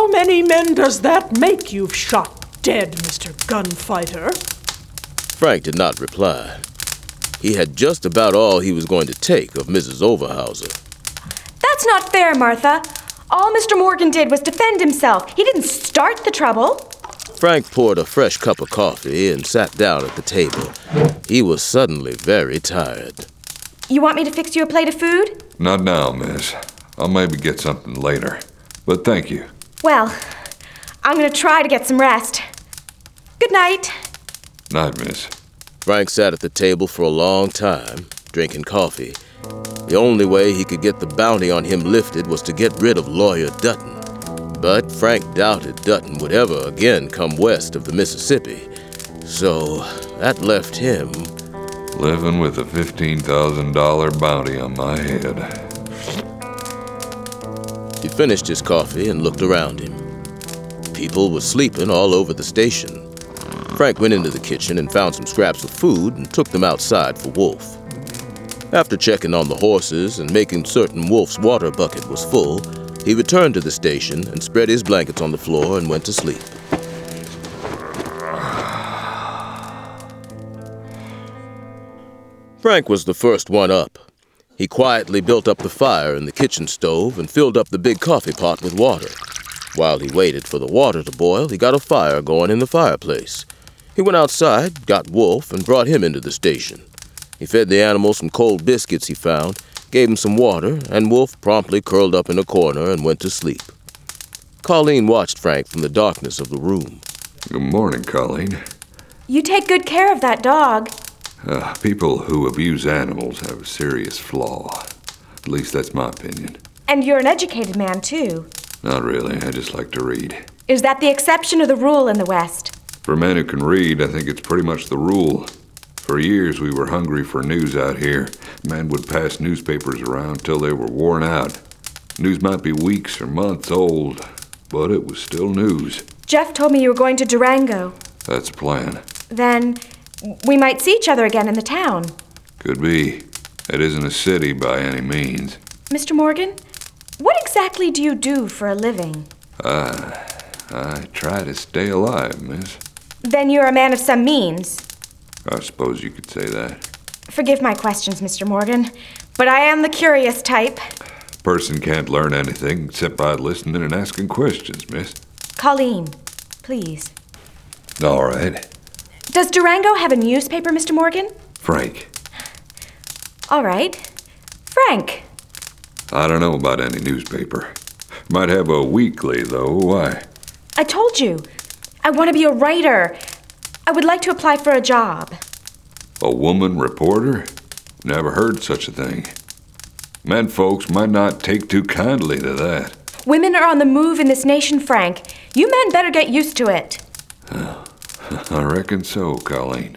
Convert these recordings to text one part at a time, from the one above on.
How many men does that make you've shot dead, Mr. Gunfighter? Frank did not reply. He had just about all he was going to take of Mrs. Overhauser. That's not fair, Martha. All Mr. Morgan did was defend himself. He didn't start the trouble. Frank poured a fresh cup of coffee and sat down at the table. He was suddenly very tired. You want me to fix you a plate of food? Not now, miss. I'll maybe get something later. But thank you. Well, I'm going to try to get some rest. Good night. Night, miss. Frank sat at the table for a long time, drinking coffee. The only way he could get the bounty on him lifted was to get rid of Lawyer Dutton. But Frank doubted Dutton would ever again come west of the Mississippi. So that left him living with a $15,000 bounty on my head. He finished his coffee and looked around him. People were sleeping all over the station. Frank went into the kitchen and found some scraps of food and took them outside for Wolf. After checking on the horses and making certain Wolf's water bucket was full, he returned to the station and spread his blankets on the floor and went to sleep. Frank was the first one up. He quietly built up the fire in the kitchen stove and filled up the big coffee pot with water. While he waited for the water to boil, he got a fire going in the fireplace. He went outside, got Wolf, and brought him into the station. He fed the animals some cold biscuits he found, gave him some water, and Wolf promptly curled up in a corner and went to sleep. Colleen watched Frank from the darkness of the room. Good morning, Colleen. You take good care of that dog. People who abuse animals have a serious flaw. At least that's my opinion. And you're an educated man, too. Not really. I just like to read. Is that the exception or the rule in the West? For a man who can read, I think it's pretty much the rule. For years, we were hungry for news out here. Men would pass newspapers around till they were worn out. News might be weeks or months old, but it was still news. Jeff told me you were going to Durango. That's the plan. Then we might see each other again in the town. Could be. It isn't a city by any means. Mr. Morgan, what exactly do you do for a living? I try to stay alive, miss. Then you're a man of some means. I suppose you could say that. Forgive my questions, Mr. Morgan, but I am the curious type. A person can't learn anything except by listening and asking questions, miss. Colleen, please. All right. Does Durango have a newspaper, Mr. Morgan? Frank. All right. Frank. I don't know about any newspaper. Might have a weekly, though. Why? I told you. I want to be a writer. I would like to apply for a job. A woman reporter? Never heard such a thing. Men folks might not take too kindly to that. Women are on the move in this nation, Frank. You men better get used to it. I reckon so, Colleen.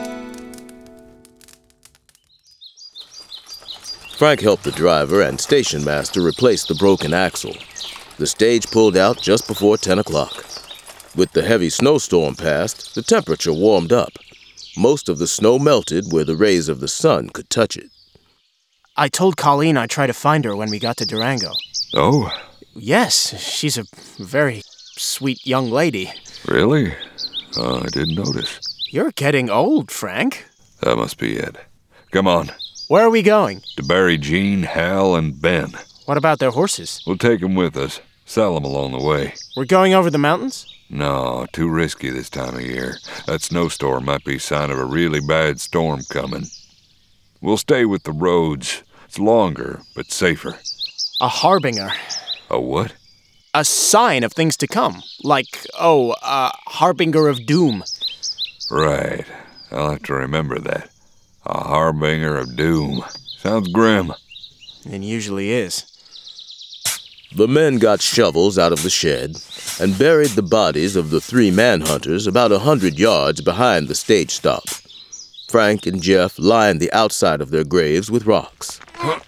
Frank helped the driver and station master replace the broken axle. The stage pulled out just before 10 o'clock. With the heavy snowstorm past, the temperature warmed up. Most of the snow melted where the rays of the sun could touch it. I told Colleen I'd try to find her when we got to Durango. Oh? Yes, she's a very sweet young lady. Really? I didn't notice. You're getting old, Frank. That must be it. Come on. Where are we going? To bury Jean, Hal, and Ben. What about their horses? We'll take them with us. Sell them along the way. We're going over the mountains? No, too risky this time of year. That snowstorm might be a sign of a really bad storm coming. We'll stay with the roads. It's longer, but safer. A harbinger. A what? A sign of things to come. Like, a harbinger of doom. Right. I'll have to remember that. A harbinger of doom. Sounds grim. It usually is. The men got shovels out of the shed and buried the bodies of the 3 manhunters about 100 yards behind the stage stop. Frank and Jeff lined the outside of their graves with rocks.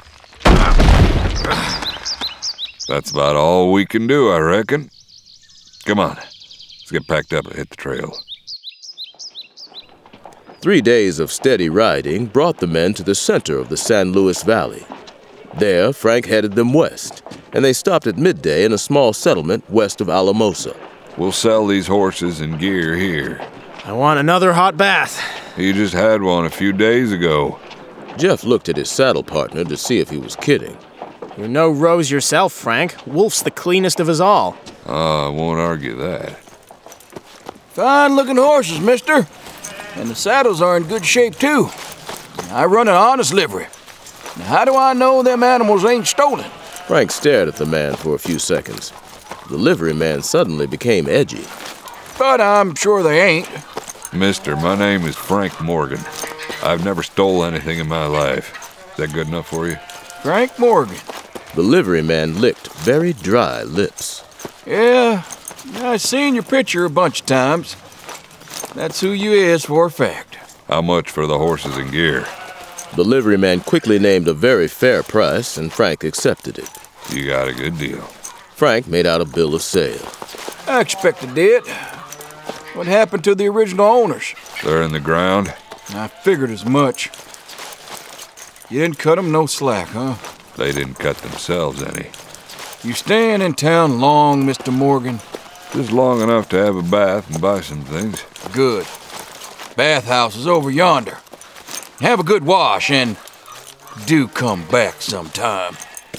That's about all we can do, I reckon. Come on. Let's get packed up and hit the trail. 3 days of steady riding brought the men to the center of the San Luis Valley. There, Frank headed them west. and they stopped at midday in a small settlement west of Alamosa. We'll sell these horses and gear here. I want another hot bath. You just had one a few days ago. Jeff looked at his saddle partner to see if he was kidding. You're no rose yourself, Frank. Wolf's the cleanest of us all. I won't argue that. Fine-looking horses, mister. And the saddles are in good shape, too. I run an honest livery. Now, how do I know them animals ain't stolen? Frank stared at the man for a few seconds. The livery man suddenly became edgy. But I'm sure they ain't. Mister, my name is Frank Morgan. I've never stole anything in my life. Is that good enough for you? Frank Morgan. The livery man licked very dry lips. Yeah, I seen your picture a bunch of times. That's who you is for a fact. How much for the horses and gear? The liveryman quickly named a very fair price, and Frank accepted it. You got a good deal. Frank made out a bill of sale. I expected it. What happened to the original owners? They're in the ground? I figured as much. You didn't cut them no slack, huh? They didn't cut themselves any. You staying in town long, Mr. Morgan? Just long enough to have a bath and buy some things. Good. Bathhouse is over yonder. Have a good wash and do come back sometime.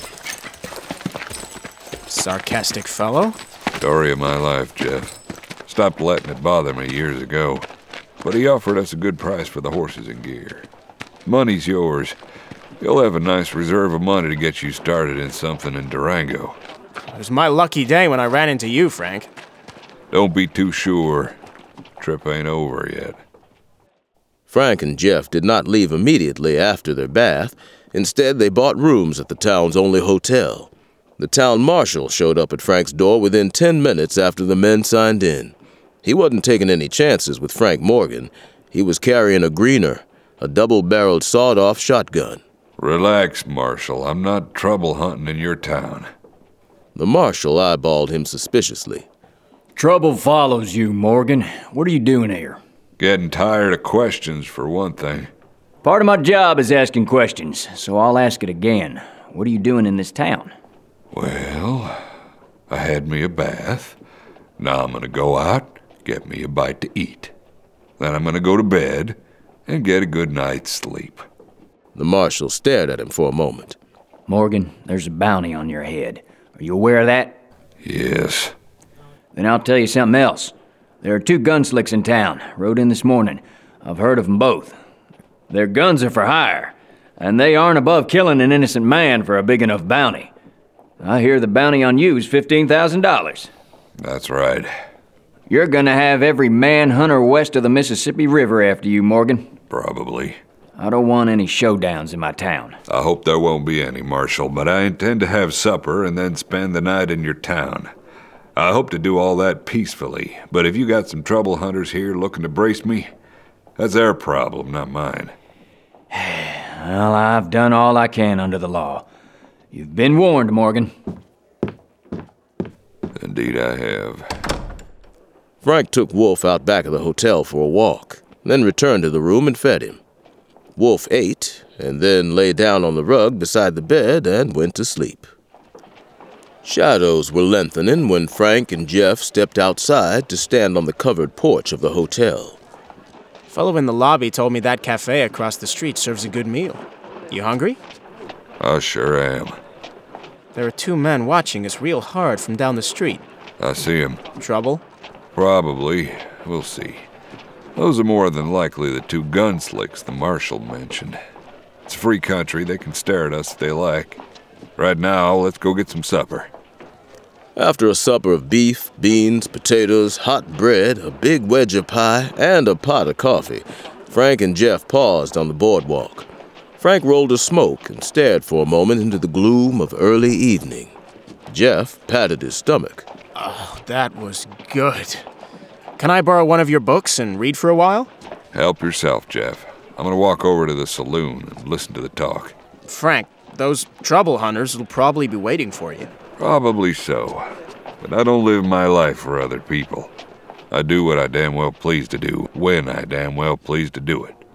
Sarcastic fellow. Story of my life, Jeff. Stopped letting it bother me years ago. But he offered us a good price for the horses and gear. Money's yours. You'll have a nice reserve of money to get you started in something in Durango. It was my lucky day when I ran into you, Frank. Don't be too sure. Trip ain't over yet. Frank and Jeff did not leave immediately after their bath. Instead, they bought rooms at the town's only hotel. The town marshal showed up at Frank's door within 10 minutes after the men signed in. He wasn't taking any chances with Frank Morgan. He was carrying a Greener, a double-barreled sawed-off shotgun. Relax, Marshal. I'm not trouble hunting in your town. The marshal eyeballed him suspiciously. Trouble follows you, Morgan. What are you doing here? Getting tired of questions, for one thing. Part of my job is asking questions, so I'll ask it again. What are you doing in this town? Well, I had me a bath. Now I'm gonna go out, get me a bite to eat. Then I'm gonna go to bed and get a good night's sleep. The marshal stared at him for a moment. Morgan, there's a bounty on your head. Are you aware of that? Yes. Then I'll tell you something else. There are 2 gunslicks in town. Rode in this morning. I've heard of them both. Their guns are for hire, and they aren't above killing an innocent man for a big enough bounty. I hear the bounty on you is $15,000. That's right. You're gonna have every manhunter west of the Mississippi River after you, Morgan. Probably. I don't want any showdowns in my town. I hope there won't be any, Marshal, but I intend to have supper and then spend the night in your town. I hope to do all that peacefully, but if you got some trouble hunters here looking to brace me, that's their problem, not mine. Well, I've done all I can under the law. You've been warned, Morgan. Indeed I have. Frank took Wolf out back of the hotel for a walk, then returned to the room and fed him. Wolf ate, and then lay down on the rug beside the bed and went to sleep. Shadows were lengthening when Frank and Jeff stepped outside to stand on the covered porch of the hotel. Fellow in the lobby told me that cafe across the street serves a good meal. You hungry? I sure am. There are 2 men watching us real hard from down the street. I see him. Trouble? Probably. We'll see. Those are more than likely the 2 gunslicks the marshal mentioned. It's a free country. They can stare at us if they like. Right now, let's go get some supper. After a supper of beef, beans, potatoes, hot bread, a big wedge of pie, and a pot of coffee, Frank and Jeff paused on the boardwalk. Frank rolled a smoke and stared for a moment into the gloom of early evening. Jeff patted his stomach. Oh, that was good. Can I borrow one of your books and read for a while? Help yourself, Jeff. I'm gonna walk over to the saloon and listen to the talk. Frank, those trouble hunters will probably be waiting for you. Probably so. But I don't live my life for other people. I do what I damn well please to do, when I damn well please to do it.